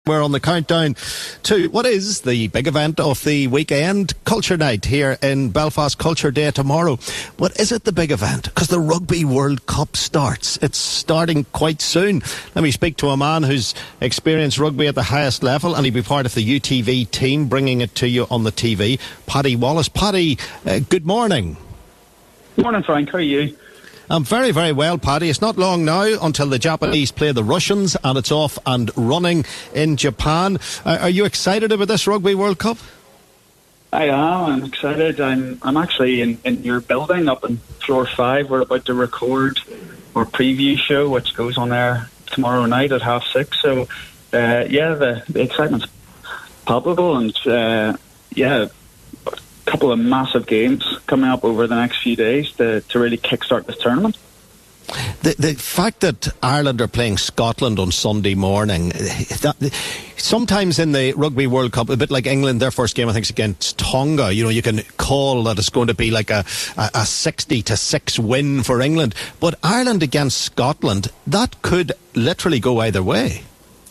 We're on the countdown to what is the big event of the weekend, Culture Night here in Belfast, Culture Day tomorrow. But is it the big event? Because the Rugby World Cup starts. It's starting quite soon. Let me speak to a man who's experienced rugby at the highest level, and he'll be part of the UTV team bringing it to you on the TV. Paddy Wallace. Paddy, good morning. Morning, Frank. How are you? I'm very, very well, Paddy. It's not long now until the Japanese play the Russians, and it's off and running in Japan. Are you excited about this Rugby World Cup? I am. I'm excited. I'm actually in your building up in floor 5. We're about to record our preview show, which goes on there tomorrow night at 6:30. So, the excitement's palpable, and a couple of massive games coming up over the next few days to really kickstart this tournament. The fact that Ireland are playing Scotland on Sunday morning, sometimes in the Rugby World Cup, a bit like England, their first game I think is against Tonga, you can call that it's going to be like a 60-6 win for England, but Ireland against Scotland, that could literally go either way.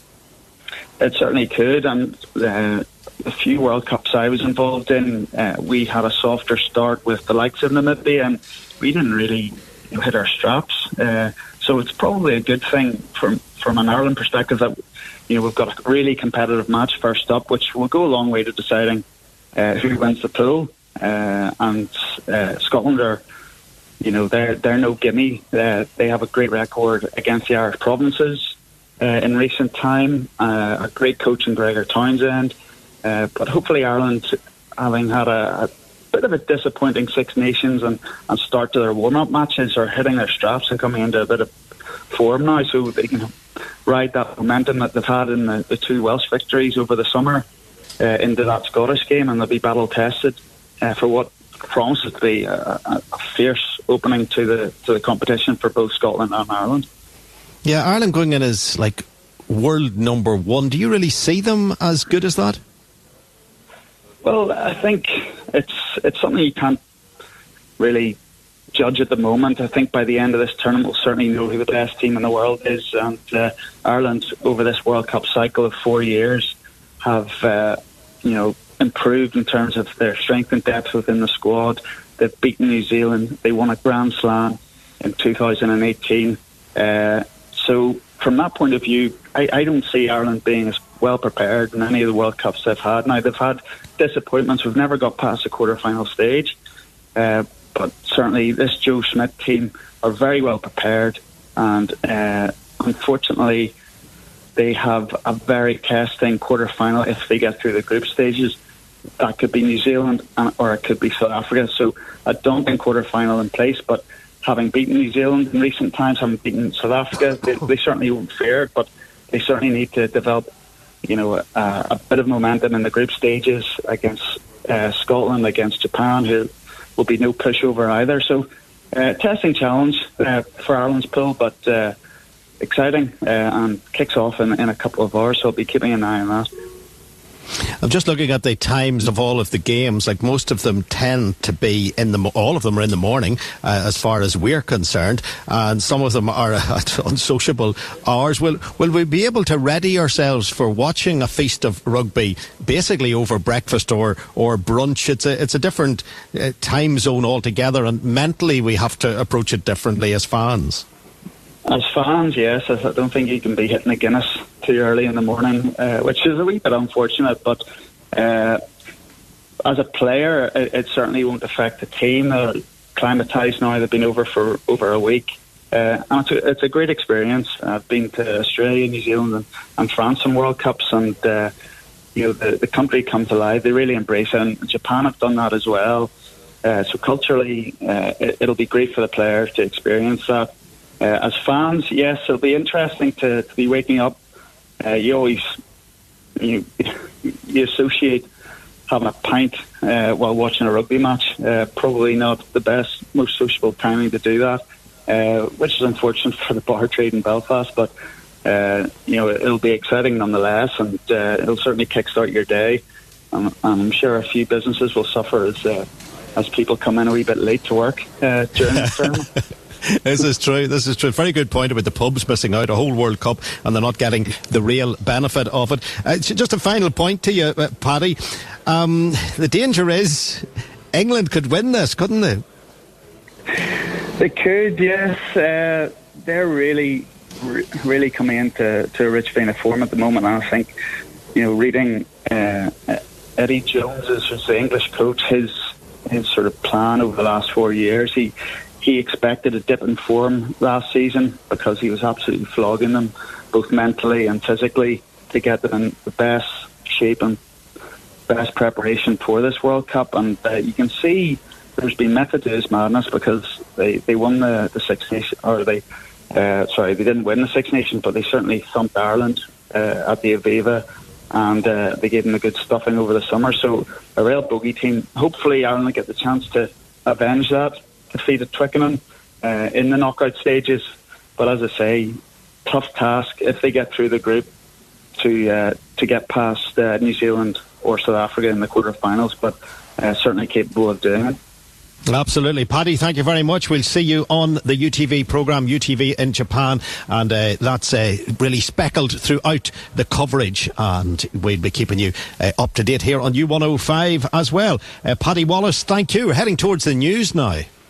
It certainly could, and a few World Cups I was involved in, we had a softer start with the likes of Namibia, and we didn't really hit our straps. So it's probably a good thing from an Ireland perspective that we've got a really competitive match first up, which will go a long way to deciding who wins the pool. And Scotland are, they're no gimme. They have a great record against the Irish provinces in recent time. A great coach in Gregor Townsend. But hopefully Ireland, having had a bit of a disappointing Six Nations and start to their warm-up matches, are hitting their straps and coming into a bit of form now, so they can ride that momentum that they've had in the two Welsh victories over the summer into that Scottish game, and they'll be battle-tested for what promises to be a fierce opening to the competition for both Scotland and Ireland. Yeah, Ireland going in as like world number one. Do you really see them as good as that? Well, I think it's something you can't really judge at the moment. I think by the end of this tournament we'll certainly know who the best team in the world is, and Ireland over this World Cup cycle of 4 years have improved in terms of their strength and depth within the squad. They've beaten New Zealand. They won a Grand Slam in 2018. So from that point of view, I don't see Ireland being as well prepared in any of the World Cups they've had. Now, they've had disappointments. We've never got past the quarter-final stage. But certainly this Joe Schmidt team are very well prepared. And unfortunately, they have a very testing quarter-final if they get through the group stages. That could be New Zealand or it could be South Africa. So a daunting quarter-final in place, but having beaten New Zealand in recent times, having beaten South Africa, they certainly won't fear it, but they certainly need to develop, a bit of momentum in the group stages against Scotland, against Japan, who will be no pushover either. So, testing challenge for Ireland's pool, but exciting, and kicks off in a couple of hours, so I'll be keeping an eye on that. I'm just looking at the times of all of the games. Like, most of them tend to be all of them are in the morning, as far as we're concerned, and some of them are at unsociable hours. Will we be able to ready ourselves for watching a feast of rugby, basically over breakfast or brunch? It's a different time zone altogether, and mentally we have to approach it differently as fans. As fans, yes. I don't think you can be hitting a Guinness too early in the morning, which is a wee bit unfortunate. But as a player, it certainly won't affect the team. They're acclimatised now. They've been over for over a week. And it's a great experience. I've been to Australia, New Zealand and France in World Cups, and the country comes alive. They really embrace it, and Japan have done that as well. So culturally, it'll be great for the players to experience that. As fans, yes, it'll be interesting to be waking up. You always you associate having a pint while watching a rugby match. Probably not the best, most sociable timing to do that, which is unfortunate for the bar trade in Belfast. But it'll be exciting nonetheless, and it'll certainly kickstart your day. I'm sure a few businesses will suffer as people come in a wee bit late to work during the tournament. This is true. Very good point about the pubs missing out a whole World Cup and they're not getting the real benefit of it. Just a final point to you, Paddy. The danger is England could win this, couldn't they? They could, yes. They're really coming into a rich vein of form at the moment. And I think, reading Eddie Jones, who's the English coach, his sort of plan over the last 4 years, he expected a dip in form last season because he was absolutely flogging them, both mentally and physically, to get them in the best shape and best preparation for this World Cup. And you can see there's been method to his madness, because they won the Six Nations, or they didn't win the Six Nations, but they certainly thumped Ireland at the Aviva, and they gave them a good stuffing over the summer. So a real bogey team. Hopefully Ireland will get the chance to avenge that defeat at Twickenham in the knockout stages. But as I say, tough task if they get through the group to get past New Zealand or South Africa in the quarterfinals, but certainly capable of doing it. Absolutely. Paddy, thank you very much. We'll see you on the UTV programme, UTV in Japan, and that's really speckled throughout the coverage, and we'll be keeping you up to date here on U105 as well. Paddy Wallace, thank you. We're heading towards the news now.